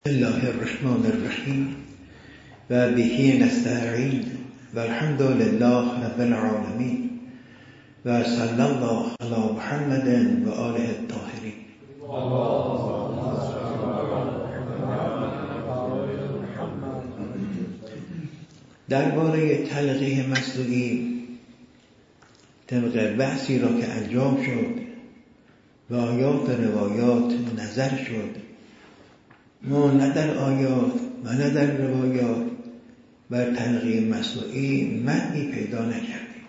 الله الرحمن الرحیم و بهی نستعین و الحمد لله رب العالمین و صلی الله علی محمد و آله الطاهرین. درباره تلقیح مصنوعی طبق بحثی را که انجام شد و آیات و روایات نظر شد، ما نه در آیات و نه در روایات بر تلقیح مصنوعی معنی پیدا نکردیم.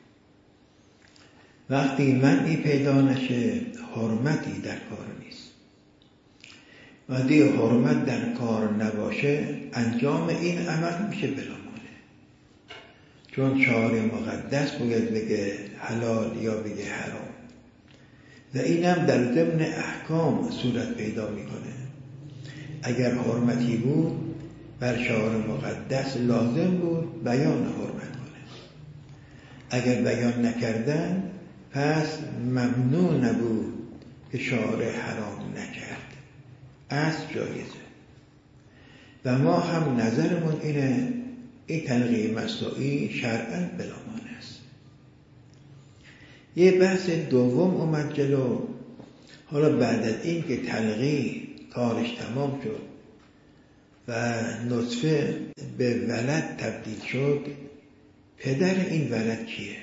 وقتی معنی پیدا نشه حرمتی در کار نیست. وقتی حرمت در کار نباشه انجام این عمل میشه بلامانه، چون شارع مقدس باید بگه حلال یا بگه حرام و اینم در ضمن احکام صورت پیدا میکنه. اگر حرمتی بود بر شارع مقدس لازم بود بیان حرمت کنه، اگر بیان نکردن پس ممنوع نبود که شارع حرام نکرد، اصل جایزه. و ما هم نظرمون اینه این تلقیح مصنوعی شرعاً بلامان است. یه بحث دوم اومد جلو. حالا بعد از این که تلقیح کارش تمام شد و نطفه به ولد تبدیل شد، پدر این ولد کیه؟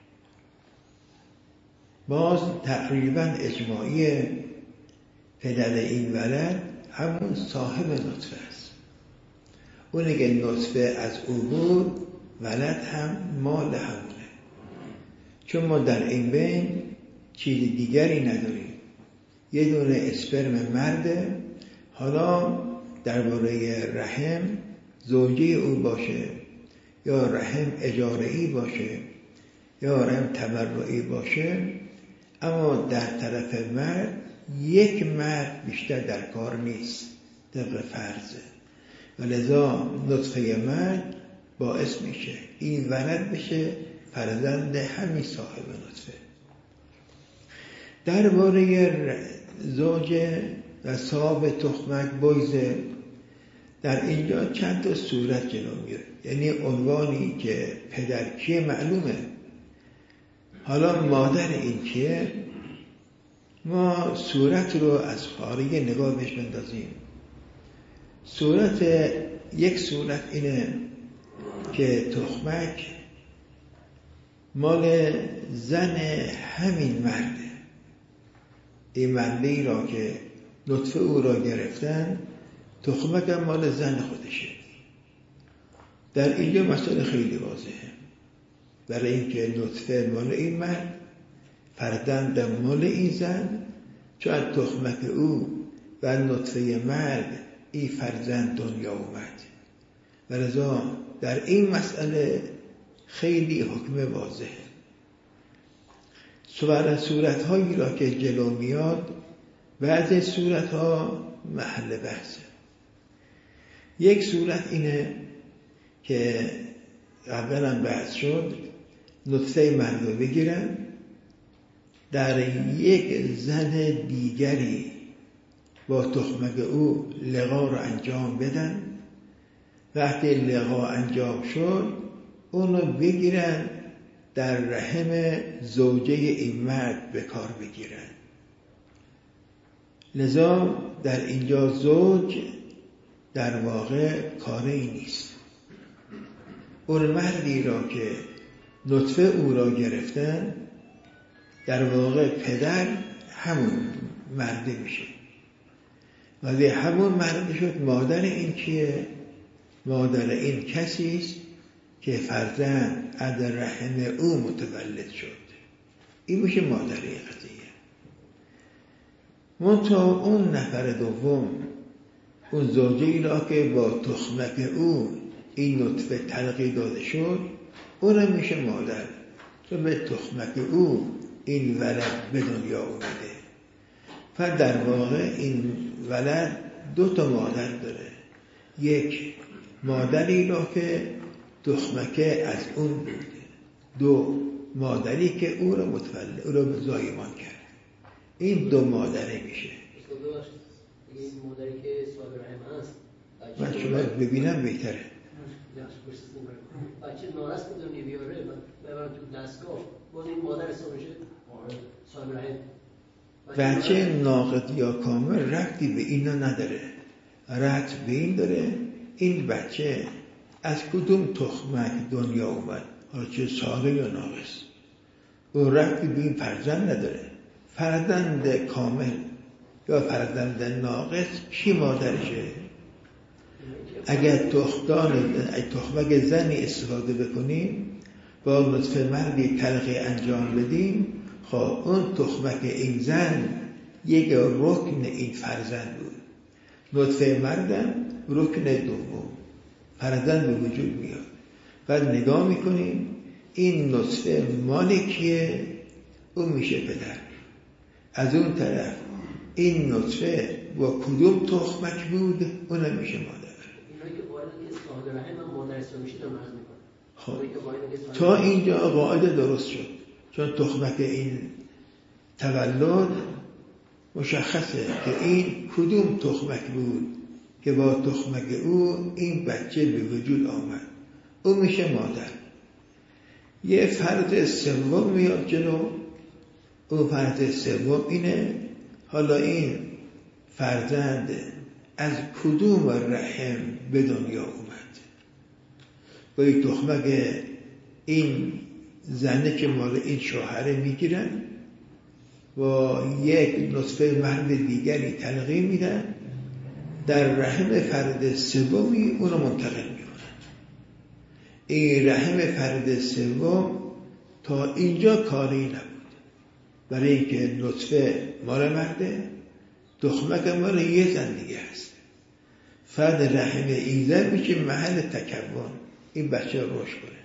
باز تقریبا اجماعی پدر این ولد همون صاحب نطفه است. اونه که نطفه از او بود ولد هم مال همونه، چون ما در این بین چیز دیگری نداریم. یه دونه اسپرم مرده، حالا درباره رحم زوجه او باشه یا رحم اجاره‌ای باشه یا رحم تبرعی باشه، اما در طرف مرد یک مرد بیشتر در کار نیست طبق فرضه، و لذا نطفه مرد باعث میشه این ولد بشه فرزند همین صاحب نطفه. درباره زوجه و صاحب تخمک بایزه در اینجا چند تا صورت جلو میره. یعنی عنوانی که پدر کیه معلومه، حالا مادر این کیه؟ ما صورت رو از خارج نگاه بهش بندازیم. یک صورت اینه که تخمک مال زن همین مرده، این مردی را که نطفه او را گرفتن تخمک هم مال زن خودشه. در اینجا مسئله خیلی واضحه، برای اینکه نطفه مال این مرد، فرزند مال این زن، چون تخمک او و نطفه مرد این فرزند دنیا اومد، و لذا در این مسئله خیلی حکم واضحه. صورت‌هایی را که جلو میاد بعضی صورت‌ها محل بحثه. یک صورت اینه که قبلا بحث شد، نطفه مرد رو بگیرن در یک زن دیگری با تخمک او لقا رو انجام بدن، وقتی لقا انجام شد اون رو بگیرن در رحم زوجه این مرد به کار بگیرن. لذا در اینجا زوج در واقع کاری نیست. اون مردی را که نطفه او را گرفتن در واقع پدر همون مرده میشه، ولی همون مرده شد. مادر این کیه؟ مادر این کسی است که فرزند از رحم او متولد شد. این میشه مادر قضیه. منتها اون نفر دوم، اون زوجه‌ای را که با تخمک او این نطفه تلقیح داده شد، اونم میشه مادر، چون به تخمک او این ولد به دنیا اومده. پس در واقع این ولد دو تا مادر داره. یک مادری را که تخمکه از اون بوده، دو مادری که او را زایمان کرد. این دو مادره میشه. این مادری که صاحب رحم هست بچه باید ببینم بهتره. بچه نارس بدونی بیاره ببرن تو دستگاه باز این مادر حساب میشه صاحب رحم. بچه ناقص یا کامل ربطی به اینا نداره، ربط به این داره این بچه از کدوم تخمک دنیا اومد، حالا چه سالم یا ناقص، او ربطی به این فرزند نداره. فرزند کامل یا فرزند ناقص کی مادرشه؟ اگر تخمک زنی استفاده بکنیم با نطفه مردی تلقی انجام بدیم، خب اون تخمک این زن یک رکن این فرزند بود، نطفه مردم رکن دوم، فرزند به وجود میاد. بعد نگاه میکنیم این نطفه مال کیه؟ اون میشه پدر. از اون طرف این نطفه با کدوم تخمک بود؟ اونم میشه مادر. اینایی که باید که صاحب رحم هم مادر اسم میشه دارم عرض میکنم. تا اینجا قاعده درست شد، چون تخمک این تولد مشخصه که این کدوم تخمک بود که با تخمک او این بچه به وجود آمد، او میشه مادر. یه فرد سوم میاد جلو، او فرد سوم اینه حالا این فرزند از کدوم رحم به دنیا اومد. با این تخمک این زنه که مال این شوهره میگیرن و یک نطفه مرد دیگری تلقی میدن، در رحم فرد سومی اونو منتقل میکنن. این رحم فرد سوم تا اینجا کاری نبود، برای اینکه نطفه مال مرده، تخمک مال یه زن دیگه هست. فرد رحم این زن میشه محل تکون، این بچه رشد کنه.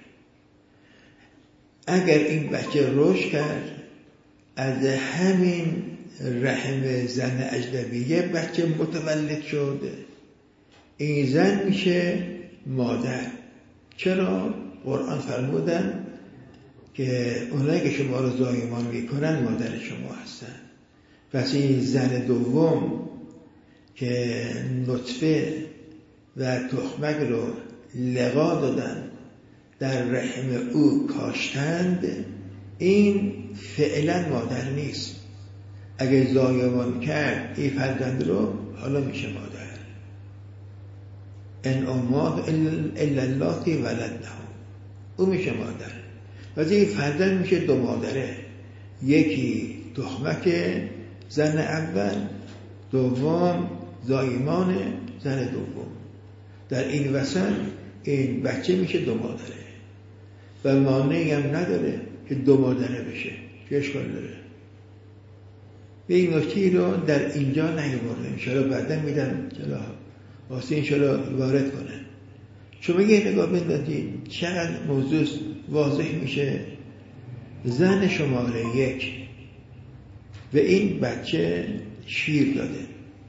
اگر این بچه رشد کرد، از همین رحم زن اجنبیه بچه متولد شده، این زن میشه مادر. چرا؟ قرآن فرمودن که اونایی که شما رو زایمان میکنن مادر شما هستن. پس این زن دوم که نطفه و تخمک رو لقا دادن، در رحم او کاشتند، این فعلا مادر نیست. اگه زایمان کرد این فرزند رو، حالا میشه مادر. ان امهات الا اللاتی ولدنهم، او میشه مادر. واسه این فرزند میشه دو مادره، یکی تخمک زن اول، دوم زایمان زن دوم. در این وسط این بچه میشه دو مادره و مانعی هم نداره که دو مادره بشه، چه اشکال داره؟ به این نکته رو در اینجا نیاوردم، انشاءالله بعدا میدم جلو واسه انشاءالله وارد کنه. شما یه نگاه بندازید چقدر موضوع واضح میشه. زن شماره 1 به این بچه شیر داده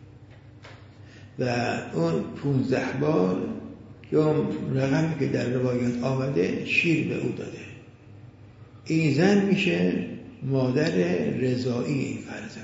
و اون 15 بار یا رقمی که در روایات آمده شیر به او داده. این زن میشه مادر رضاعی این فرزند.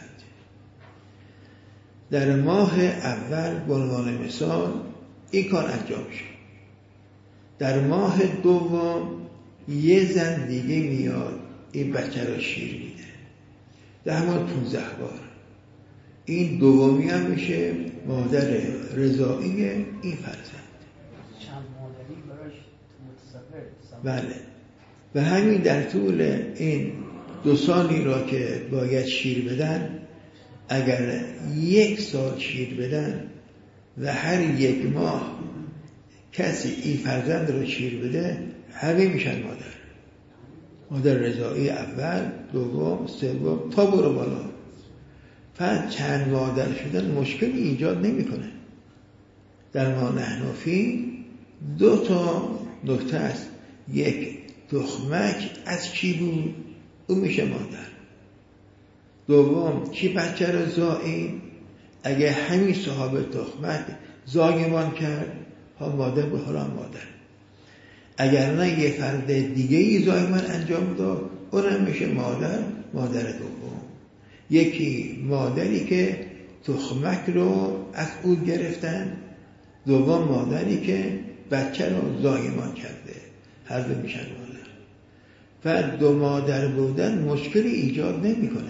در ماه اول به عنوان مثال این کار انجام شد. در ماه دوم یه زن دیگه میاد این بچه را شیر میده، در همون 15 بار. این دومی هم میشه مادر رضاعی این فرزند. چند مادری براش متصور؟ بله. و همین در طول این 2 سالی را که باید شیر بدن، اگر 1 سال شیر بدن و هر 1 ماه کسی این فرزند رو شیر بده، همه میشن مادر رضاعی اول، دوم، سوم تا برو بالا. پس چند مادر شدن مشکلی ایجاد نمیکنه. در ما نحنفی 2 تا نکته است. 1 تخمک از کی بود؟ او میشه مادر. دوم کی بچه رو زایید؟ اگه همین صاحب تخمک زایمان کرد، ها مادر به حالا مادر. اگر نه یه فرد دیگه ای زایمان انجام داد، اونم میشه مادر دوم. یکی مادری که تخمک رو از او گرفتن، دوم مادری که بچه رو زایمان کرده، هر دو میشن مادر. و دو مادر بودن مشکلی ایجاد نمیکنه.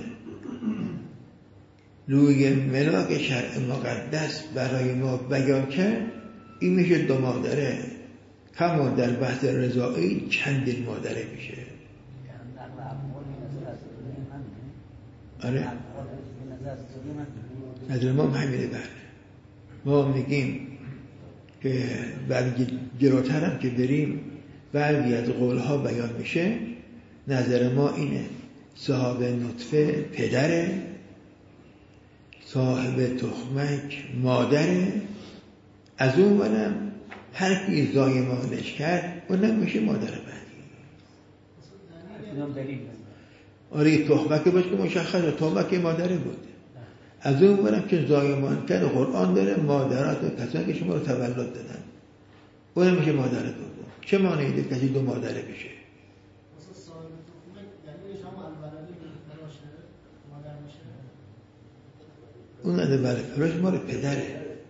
روی ملاک شرع مقدس برای ما بیان کرد، این میشه دو مادره، کما در بحث رضاعی چندین مادره میشه. آره نظر ما همینه. بله ما میگیم که بعد جلوتر هم که بریم بعضی از قولها بیان میشه، نظر ما اینه صاحب نطفه پدره، صاحب تخمک مادره، از اون برم هر کی زایمانش کرد اونم میشه مادر بعدی. آره تخمک باشه که مشخصه تخمک مادره بود. از اون برم که زایمان کرد، قرآن داره مادرات و کسانی که شما رو تولد دادن اونم میشه مادر دوم. چه مانعی داره کسی دو مادره بشه؟ اون نده بله فراش مال پدره.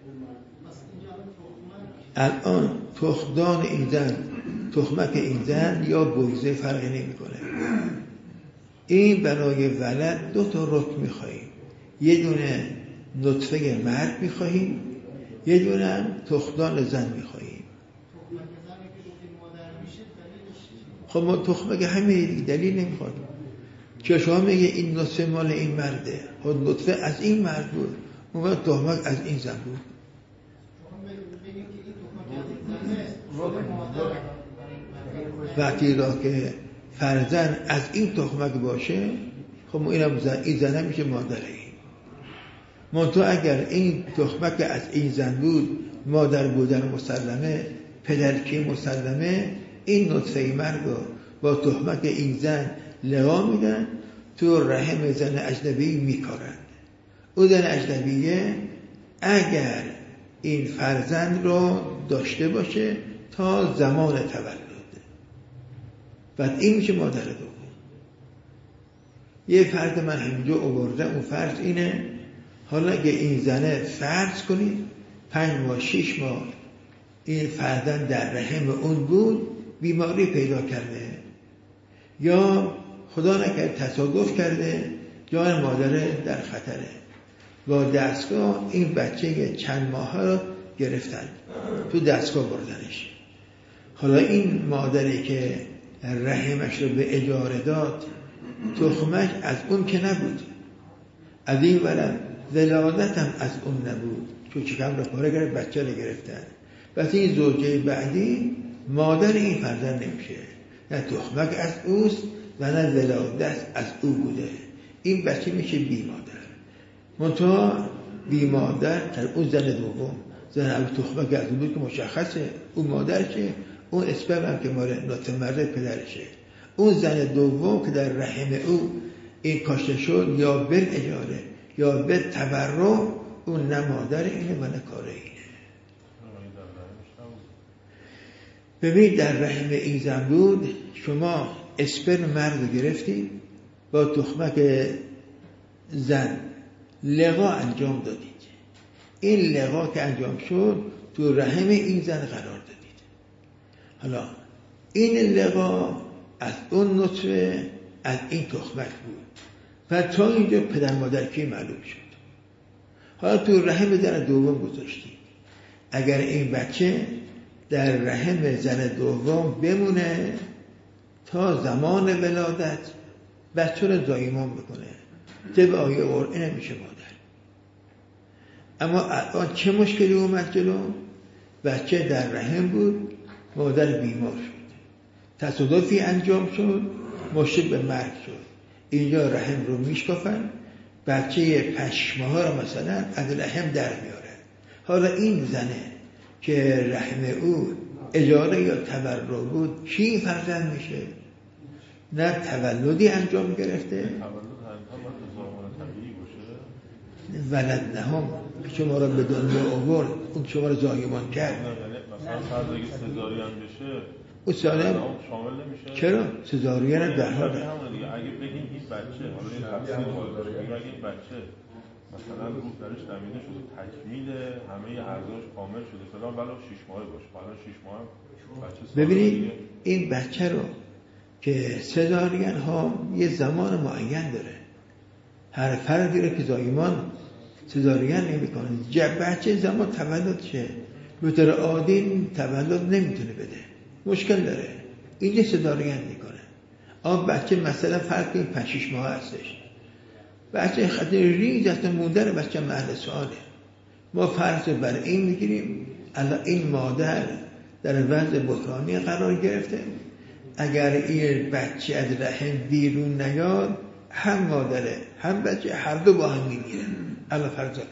الان تخمدان این زن، تخمک این زن یا بویزه فرقی نمی کنه. این برای ولد دو تا رکن میخواییم، یه دونه نطفه مرد میخواییم، یه دونه هم تخمدان زن میخواییم. خب ما تخمک همین دلیل نمیخواد که شما میگه این نطفه مال این مرده، خود نطفه از این مرد بود، اون وقت تخمک از این زن بود. وقتی را که فرزند از این تخمک باشه، خب اینم زن، این زن میشه مادر این. منتها اگر این تخمک از این زن بود، مادر بودن مسلمه، پدرکی مسلمه، این نطفه مرد رو با تخمک این زن لقا میدن، تو رحم زن اجنبی میکارن. او زن اجنبیه اگر این فرزند رو داشته باشه تا زمان تولد، بعد این میشه مادر دوم. یه فرض من همینجا آوردم، اون فرض اینه حالا اگه این زنه فرض کنید 5 ماه 6 ماه این فرزند در رحم اون بود، بیماری پیدا کرده یا خدا نکرد تصادف کرده، جان مادر در خطره، با دستگاه این بچه چند ماه رو گرفتن تو دستگاه بردنش. حالا این مادری که رحمش رو به اجاره داد، تخمک از اون که نبود، از این ولد ولادت هم از اون نبود، چون چکم رو پاره کرد بچه رو گرفتن. پس این زوجه بعدی مادر این فرزند نمیشه، نه تخمک از اوست و نه ولادت از او بوده. این بچه میشه بی مادر. منتها بی مادر در اون زن دوم، زن اول تخمک از اون بود که مشخصه اون مادر که اون اسپرم هم که مال نطفه مرد پدرشه. اون زن دوم که در رحم او این کاشته شد، یا بل اجاره یا بل تبرع، اون نه مادر اینه و نه کار اینه. ببین در رحم این زن بود، شما اسپرم مرد گرفتید با تخمک زن لقا انجام دادید. این لقا که انجام شد تو رحم این زن قرار دادید. حالا این لقا از اون نطفه از این تخمک بود و تا اینجا پدر مادر کی معلوم شد. حالا تو رحم زن دوم گذاشتید. اگر این بچه در رحم زن دوم بمونه تا زمان ولادت، بچه رو زایمان بکنه، طبق آیه قرآن نمیشه مادر. اما الان چه مشکلی اومد جلو؟ بچه در رحم بود، مادر بیمار شد، تصادفی انجام شد، مشتق به مرگ شد. اینجا رحم رو میشکافن، بچه 5 ماه رو مثلا از رحم در میارن. حالا این زنه که رحم او اجاره یا تبرع بود، کی فرزند میشه؟ نه تولدی انجام گرفته، ولد نهم شما رو به دنیا آورد، اون شما رو زایمان کرد. مثلا فرض اگه سزارین بشه اون سالم شامل نمیشه. چرا؟ سزارین در حال اگه بگیم این بچه، حالا این تفسیر باشه، اگه این بچه مثلا روح درش دمیده شده، تکمیل همه اعضاش کامل شده فلان، ولی 6 ماهه باشه، حالا 6 ماه بچه. ببینید این بچه رو که سزارین ها یه زمان معین داره، هر فردی رو که زایمان سزارین نمی کنه، بچه زمان تولدشه، به طور عادی تولد نمیتونه بده، مشکل داره، اینجا سزارین میکنه. اما بچه مثلا فرق این 5-6 ماه هستش، بچه خطر ریز است، موندن بچه محل سواله. ما فرض بر این میگیریم الان این مادر در وضع بحرانی قرار گرفته، اگر این بچه از رحم بیرون نیاد، هم مادره هم بچه هر دو با هم میمیرن. الان فرض دیگه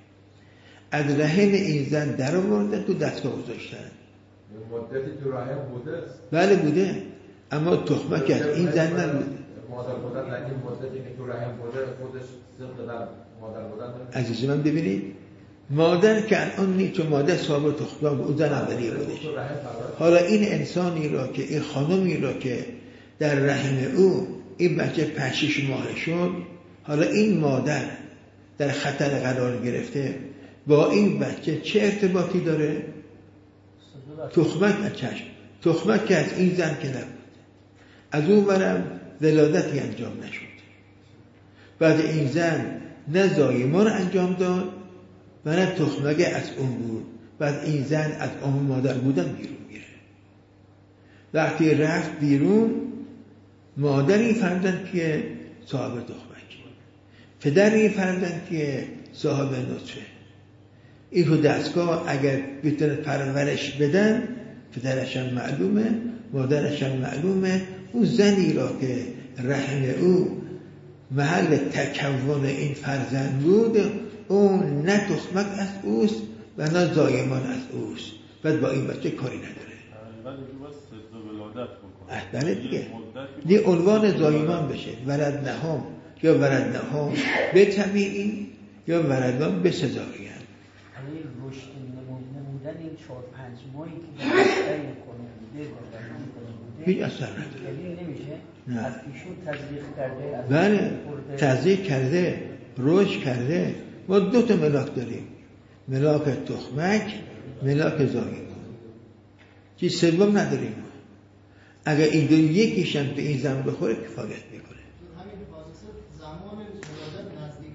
از رحم این زن در آوردن، تو دستگاه گذاشتن. مدتی تو رحم بوده است؟ بله بوده، اما تخمک از این زن نبوده. مادر بودن لکن مدتی که تو رحم بوده خودش صدق در مادر بودن. عزیز من ببینید، مادر که الان نیست، چون مادر صاحب تخمک او زن اولیه بودش. حالا این انسانی را که این خانمی را که در رحم او این بچه 5-6 ماه شد، حالا این مادر در خطر قرار گرفته، با این بچه چه ارتباطی داره؟ تخمک از چشم، تخمک که از این زن که نبود، از اون برم ولادتی انجام نشد، بعد این زن نه زایمان انجام داد و نه تخمک از اون بود، بعد این زن از اون مادر بودن بیرون میره. وقتی رفت بیرون، مادر این فرزند که صاحب تخمک، پدر این فرزند که صاحب نطفه، این تو دستگاه اگر بتونه پرورش بدن، پدرش هم معلومه، مادرش هم معلومه، اون زنی را که رحم او محل تکون این فرزند بود، اون نه تخمک از اوست و نه زایمان از اوست، بعد با این بچه کاری نداره. بعد اینجا باید صدق ولادت بکنه. بله دیگه، دیگه عنوان زایمان بشه، ولد نهم یا ولد نهم به طبیعی یا ولدان به سزارین. این رشد نمودن این 4-5 ماهی که در هیچ اثر نداره. نمیشه؟ نه. از پیشون تزریق کرده، بله تزریق کرده، رشد کرده. ما 2 تا ملاک داریم، ملاک تخمک، ملاک زایمان، چیز سوم نداریم. اگر این دو یکیشم به این زن بخوره کفایت میکنه. همین حادثه زمان ولادت نزدیک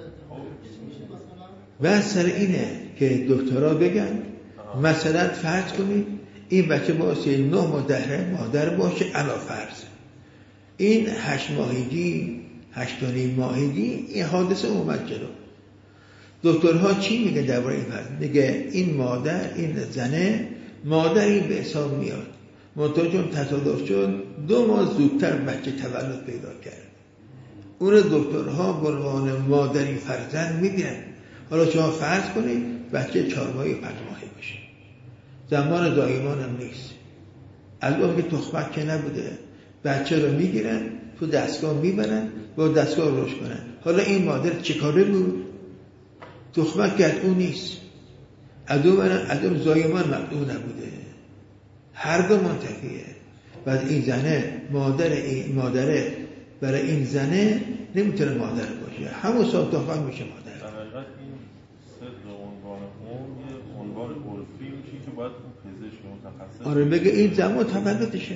ولادت بس سر اینه که دکترها بگن مثلا فرض کنید این بچه باشه 9 ماه در مادر باشه، علا فرض این 8 ماهگی 8.5 ماهگی این حادثه اومد جلو. دکترها چی میگه درباره این فرض؟ میگه این مادر، این زنه مادری به حساب میاد، منتها چون تصادف شد 2 ماه زودتر بچه تولد پیدا کرد، اون دکترها به عنوان مادری فرزند میگیرن. حالا شما فرض کنید بچه 4 ماهی 5 ماهی باشه، زمان زایمان هم نیست، البته که تخمک که نبوده، بچه رو میگیرن تو دستگاه میبرن با دستگاه روش کنن. حالا این مادر چه کاره بود؟ تخمک که از اون نیست، از اون زایمان مقدور نبوده، هر دو منتفیه. بعد این زنه مادره برای این زنه نمیتونه مادر باشه، همون سال تخمک میشه مادر. در حقیقت این صدق عنوان اون یه عنوان عرفی میشه که باید اون پزشک متخصص آره بگه این زمان تولدشه،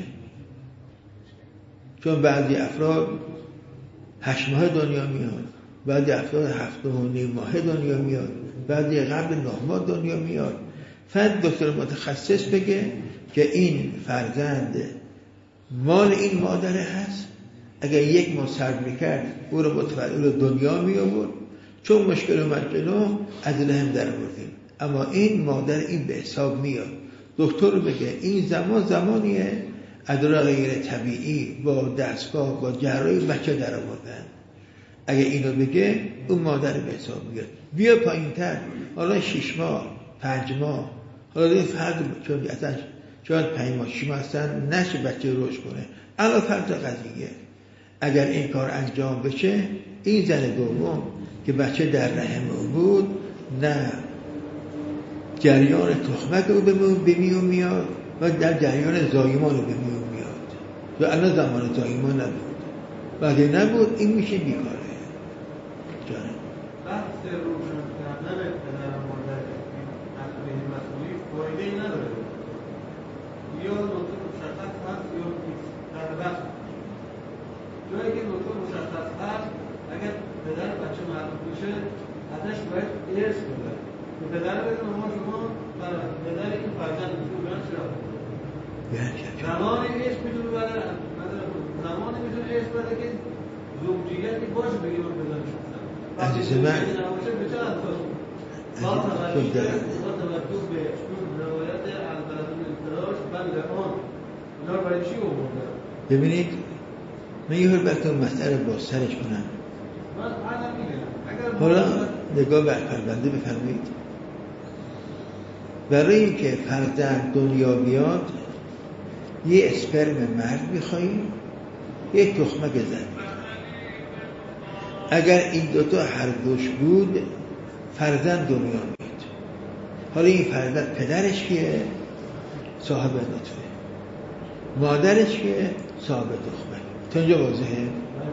چون بعضی افراد 8 ماه دنیا میاد، بعضی افراد 7.5 ماه دنیا میاد، بعضی قبل 9 ماه دنیا میاد. فقط دکتر متخصص بگه که این فرزند مال این مادره هست، اگر 1 ماه صبر میکرد او رو دنیا می آورد، چون مشکل اومد جلو از رحم در آوردیم، اما این مادر این به حساب میاد. دکتر بگه این زمانیه ادرار غیر طبیعی با دستگاه با جراحی بچه در آوردن، اگه اینو بگه اون مادر به حساب میاد. بیا پایین‌تر، حالا 6 ماه 5 ماه، حالا این فرد چون اصلا شاید 5 ماه 6 ماه اصلا نشه بچه رشد کنه، علاوه فرض قضیه اگر این کار انجام بشه، این زن دوم که بچه در رحم او بود، نه جریان تخمک او به میون میاد و در جریان زایمان او به میون میاد، و الان زمان زایمان نبود، وقتی نبود این میشه بیکاره. جانم یا نقطه مشخص هست یا نیست در بخش جایی که نقطه مشخص هست اگر پدر بچه معلوم بشه ازش باید ارث بده که پدر بگه ما شما پدر این فرزند میتونه چرا زمانی ارث میتونه بده زمانی میتونه ارث بده که زوجیتی باشه بگه من پدرش هستم عزیز من نباشه به چه انداز با توجه به روایت البلدون افتراش بند آن اینا رو برای چی آورده؟ ببینید من یه براتون مسئله با سرش کنم. حالا نگاه به فرزنده بفرمایید. برای اینکه فرزند دنیا بیاد یه اسپرم مرد میخواییم یه تخمک زن. اگر این دوتا هر دوش بود فرزند دنیا میاد. حالا این فرزند پدرش کیه؟ صاحب نطفه. مادرش کیه؟ صاحب تخمک. تا اینجا واضحه؟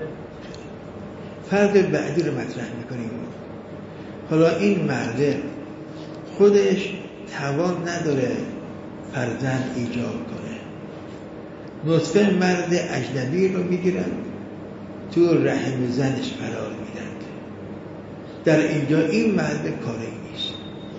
فرد بعدی رو مطرح میکنیم. حالا این مرده خودش توان نداره فرزند ایجاد کنه. نطفه مرد اجنبی رو میگیرن تو رحم زنش قرار میدن. در اینجا این مرد کاری نیست.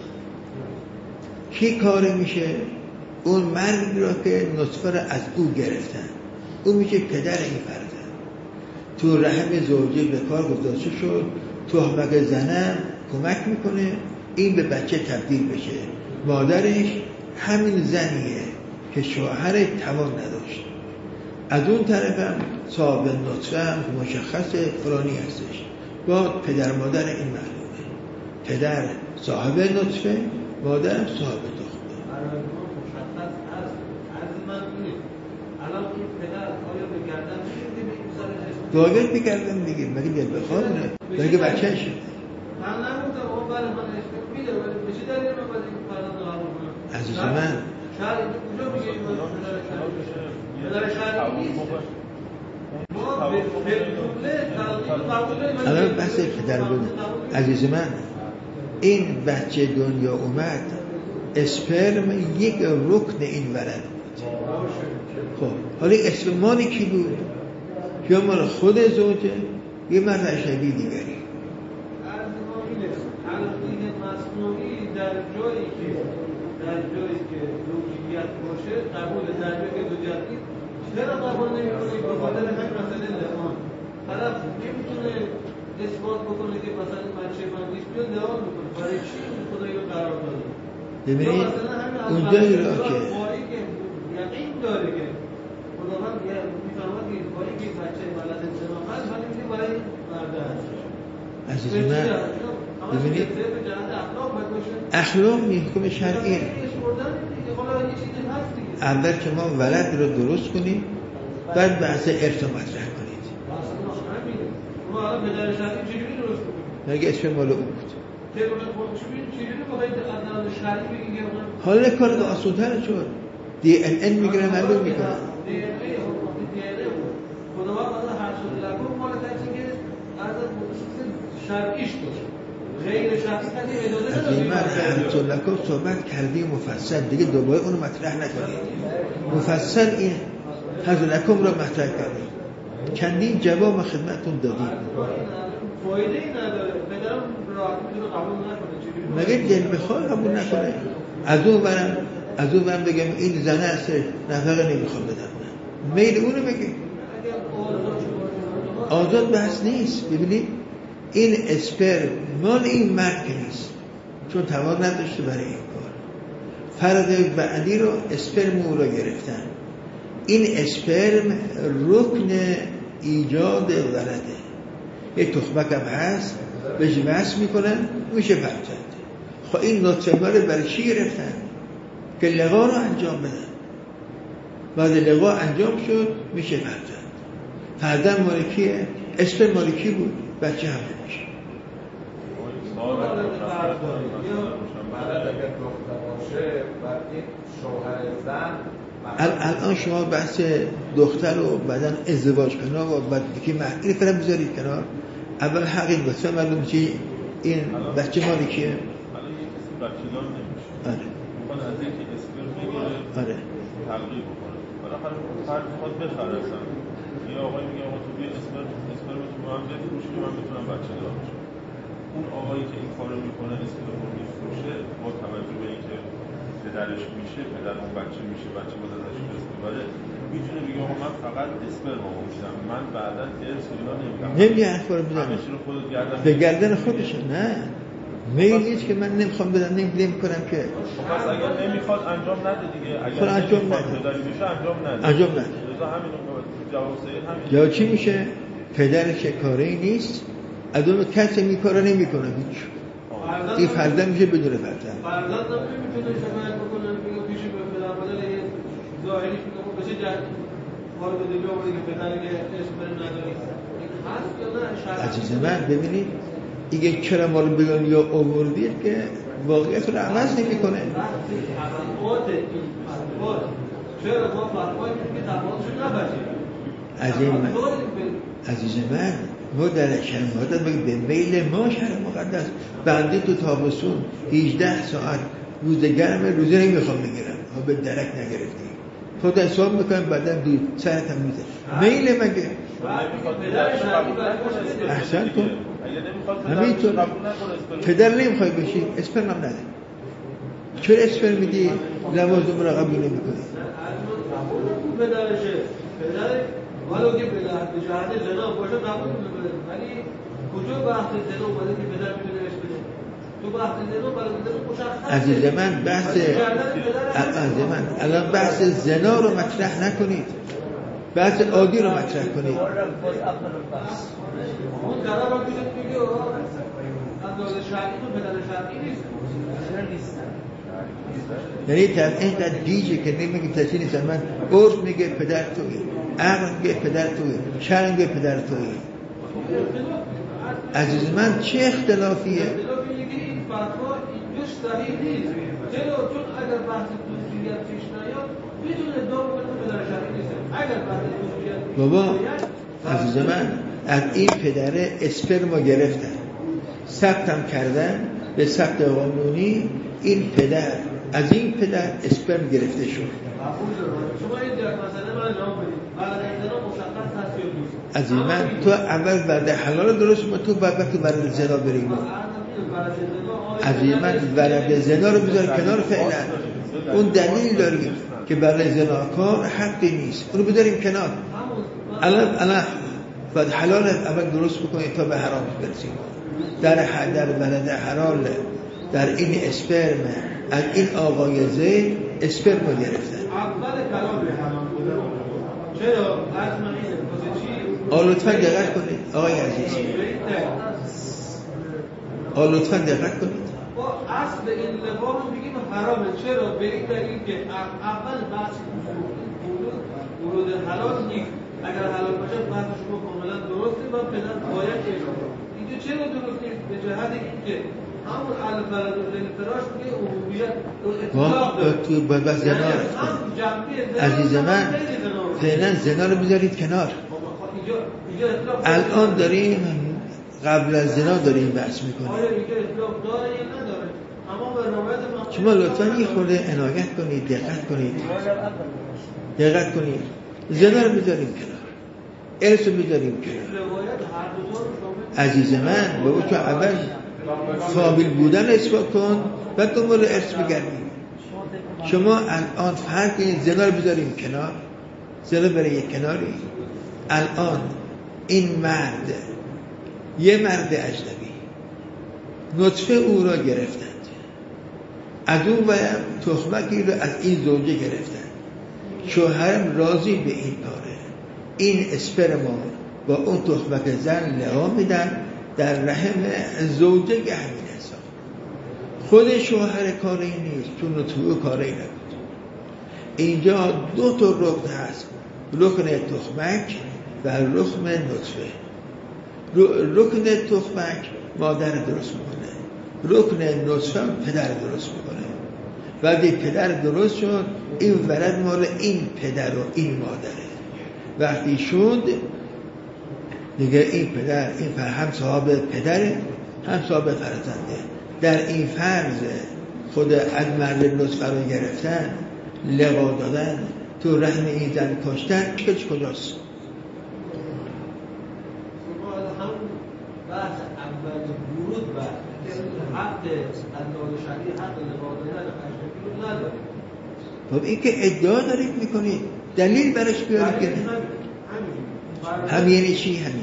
کی کاره میشه؟ اون مرد رو که نطفه رو از او گرفتن اون میشه پدر این فرزند. تو رحم زوجه به کار گذاشته شد تخمک زنم کمک میکنه این به بچه تبدیل بشه. مادرش همین زنیه که شوهر توان نداشت. از اون طرف هم صاحب نطفه هم مشخص فلانی هستش. با پدر مادر این معلومه. پدر صاحب نطفه مادر صاحب تخمه. مشخص هست. از من نیست. الان این پدر آیا به گردن داغت بگردم دیگه مگه دل بخوابونه مگه بچه شد من نموندم اون برای من اشکال میده ولی بشه دلیل من باید این فرزند رو قبول کنم. عزیز من شهر کجا میگه این پدر شهری نیست ما به جمله تلقیق قبول نمید. الان بحث پدر بود. عزیز من این بچه دنیا اومد اسپرم یک رکن این ولد بود. خب حالا اسم مالی کی بود؟ یا مال خود زوجه یه مرد اجنبی دیگری. از ما اینه تلقیق مصنوعی در جایی که زوجیت باشه قبول، در جایی که زوجیت نیست چرا قبول نمی‌کنه؟ به خاطر همین مسئله لعان. طرف نمیتونه اثبات بکنه که مثلا بچه من نیست بیاد لعان بکنه. برای چی خدایی رو قرار داده؟ ببینید اونجایی را که یقین داره که خداوند میفرماد که باری که بچه ولد انسان هست ولی میگه برای مرده هست. عزیز من ببینید اخلاق حکم شرعیه. اول که ما ولد رو درست کنیم بعد بحث ارث رو مطرح کنید. ما الان پدر شرعی چجوری درست کنیم؟ مگه اسم مال او بود؟ حالا کار رو آسودتر شد. DNA میگیره معلوم میکنه. خداوند هر شده لکن مال تحصیل از شرعیش باشه. غیر شرعی کسی اجازه نداره. از این هر شده لکن صحبت کردی مفصل دیگه دوباره اونو مطرح نکنید. مفصل این هر لکن رو مطرح کردیم. چندین جواب خدمتتون دادیم. فایده ای نداره. پدرم راحت میتونه قبول نکنه. مگه دل بخواه قبول نکنه. از اون برم بگم این زنه هست نفقه نمیخوام بدم. میل اونو بگه. آزاد بحث نیست. ببینید این اسپرم مال این مرد که نیست چون توان نداشته برای این کار. فرد بعدی رو اسپرم او رو گرفتن. این اسپرم رکن ایجاد ولده. یه تخمک هم هست بهش وصل میکنن میشه فرزند. خب این نطفه رو برای چی گرفتن؟ که لقا رو انجام بدن. بعد لقا انجام شد میشه فرزند. فرزند مالکیه. اسپرم مالکی بود بچه هم میشه. الان شما بحث دختر و بعدن ازدواج کنار و بعد که این فرم بذارید کنار. اول حقیق بسه معلوم چی این بچه مالی کیه؟ الان یه کسی بچه دار نمیشه. میخوان از اینکه اسپرم بگیره آره تغییر بکنه. بالاخره فرد میخواد بخره اصلا. یه آقای میگه آقا تو بیا اسپرم تو به من بفروش که من بتونم بچه دار بشم. اون آقایی که این کارو میکنه اسپرم رو میفروشه با توجه به اینکه پدرش میشه، پدر اون بچه میشه، بچه باید ازش ارث ببره، میتونه بگه آقا من فقط اسپرممو میدم، من بعدا ارث اینا نمیدم. نمیگه اخبار میدم به گردن خودشه. نه میل نیست که من نمیخوام بدم، نمیکنم که. پس اگر نمیخواد انجام نده دیگه. اگر انجام نمیخواد نده پدری بشه انجام نده. انجام نده. رضا همین جواب سید همین. یا چی میشه؟ پدرش کاری نیست، ادامه کسی این کارو نمیکنه هیچ. این فرزند میشه بدون فرزند. فرزند نمیتونه شکایت بکنه بگه پیش به پدر مادر ظاهری میگه بشه جد کار بده بیا بگه پدر که اسم نداری. عزیز من ببینید دیگه چرا ما رو بگن یا آوردید که واقعیت رو عوض نمیکنه. چرا ما فرماییم که تفاوتشو نباشیم. عزیز من ما در شهر مقدس به میل ما شهر مقدس بنده تو تابستون 18 ساعت روز گرمه روزه نمیخوام بگیرم ها به درک نگرفتیم خود حساب میکنم بعدا دو ساعت هم میزه میل مگه احسن کن همینطور پدر نمیخوای بشی اسپرم هم نده چرا اسپرم میدی لوازم را قبول نمی کنی پدرشه پدر ولو که به جهت زنا باشه قبول نمیکنه ولی کجا بحث زنا اومده که پدر میتونه اسم بده تو بحث زنا برای مشخصه عزیز من الان بحث زنا رو مطرح نکنید بحث عادی رو مطرح کنید اون قرار رو میشه میگه انداز شرعی تو پدر شرعی نیست یعنی در اینقدر دیجه که نمیگه تشکیل نیست من عرف میگه پدر توی عقل میگه پدر توی شرع میگه پدر توی عزیز من چه اختلافیه این فتوا اینجاش صحیح نیست چرا چون اگر بحث دوستیت پیش نیاد بدون دام پدر شرعی نیست اگر بحث دوستیت بابا عزیز من از این پدر اسپرمو گرفتن ثبتم کردن به ثبت قانونی این پدر از این پدر اسپرم گرفته شد شما این مسئله من جواب بدید بعد از زنا مشخص هست یا نیست از این من تو اول برده حلال درست ما تو برده زنا بریم از این من برده زنا رو بذار کنار فعلا اون دلیل داریم که برده زنا کار حقی نیست اونو بذاریم کنار الان باید حلال اول درست بکنید تا به حرام برسیم در برده حلال در این اسپرم از این آقای زید اسپرم رو گرفتن اول کلام به حرام بوده چرا از من این لطفا دقت کنید آقای عزیز لطفا دقت کنید با اصل این لبا رو میگیم حرامه چرا به این دلیل که اول بحث ورود حلال نیست اگر حلال باشه بحث شما کاملا درسته و پدر باید اینجا چرا درست نیست به جهت اینکه همون الفرد و فراش میگه عمومیت اطلاق داره تو باید زنا عزیز من فعلا زنا رو بذارید کنار الان داریم قبل از زنا داریم بحث میکنیم آیا اینجا اطلاق داره یا نداره اما به روایت شما لطفا یه خورده عنایت کنید دقت کنید زنا رو بذاریم کنار ارث رو بذاریم کنار عزیز من بابا تو اول فامیل بودن اثبات کن و دنبال ارث بگردیم شما الان فرق این زنا رو بذاریم کنار زنا برای یک کناری الان این مرد یه مرد اجنبی نطفه او را گرفتند از اون باید تخمکی رو از این زوجه گرفتند شوهرم راضی به این کاره این اسپرما با اون تخمک زن لقا میدن در رحم زوجه همین حساب خود شوهر کاری نیست چون نطفه کاری نبود اینجا دو تا رکن هست رکن تخمک و رکن نطفه رکن تخمک مادر درست میکنه رکن نطفه پدر درست میکنه وقتی پدر درست شد این ولد مال این پدر و این مادره وقتی شد دیگه این پدر این هم صاحب پدره هم صاحب فرزنده در این فرض خود از مرد نطفه رو گرفتن، لقا دادن، تو رحم این زن کشتن، چش کجاست؟ بحث اول ورود و حق الله شریع حق لقا دادن رو نداریم. خب این که ادعا دارید میکنید، دلیل برش بیارید که هم یعنی چی همین؟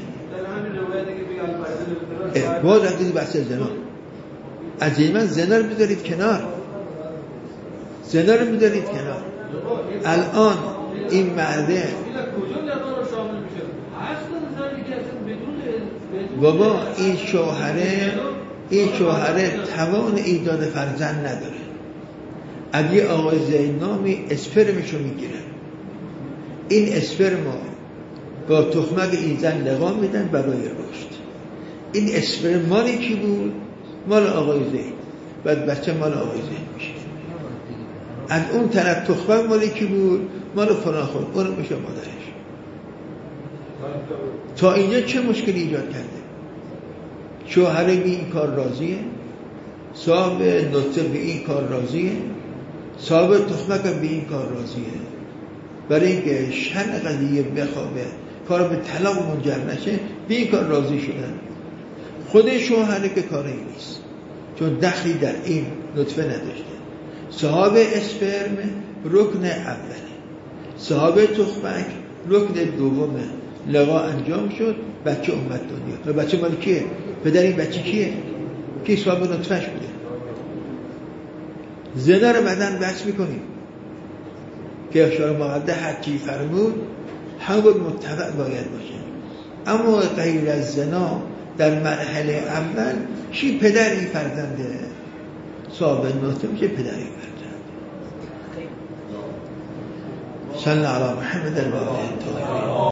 باز رفتید بحث زنا. از این من زنا رو بذارید کنار، زنا رو بذارید کنار. الان این مرده بابا این شوهره توان ایجاد فرزند نداره. از یه آقای زینامی اسپرمشو میگیره، این اسپرمو با تخمک این زن لقا میدن برای رشد. این اسپرم مالی کی بود؟ مال آقای زین. بعد بچه مال آقای زین میشه. از اون طرف تخمک مالی کی بود؟ مال فلان خود، اون میشه مادرش. تا اینجا چه مشکلی ایجاد کرده؟ شوهره به این کار راضیه، صاحب نطفه به این کار راضیه، صاحب تخمک به این کار راضیه. برای اینکه شن قضیه بخوابه، کار به طلاق منجر نشه، به این کار راضی شدن. خود شوهره که کاری نیست، چون دخلی در این نطفه نداشته. صاحب اسپرم رکن اوله، صاحب تخمک رکن دومه. لقا انجام شد، بچه اومد دنیا. بچه مال کیه؟ پدر این بچه کیه؟ کی صاحب نطفهش بوده؟ زنا رو بعدن بحث میکنیم که اشاره مقدس هرچی فرمود همون متفق باید باشه. اما غیر از زنا در مرحله اول چی پدر این فرزنده؟ صاحب نطفه میشه پدر این فرزند. صلی علی محمد الواقع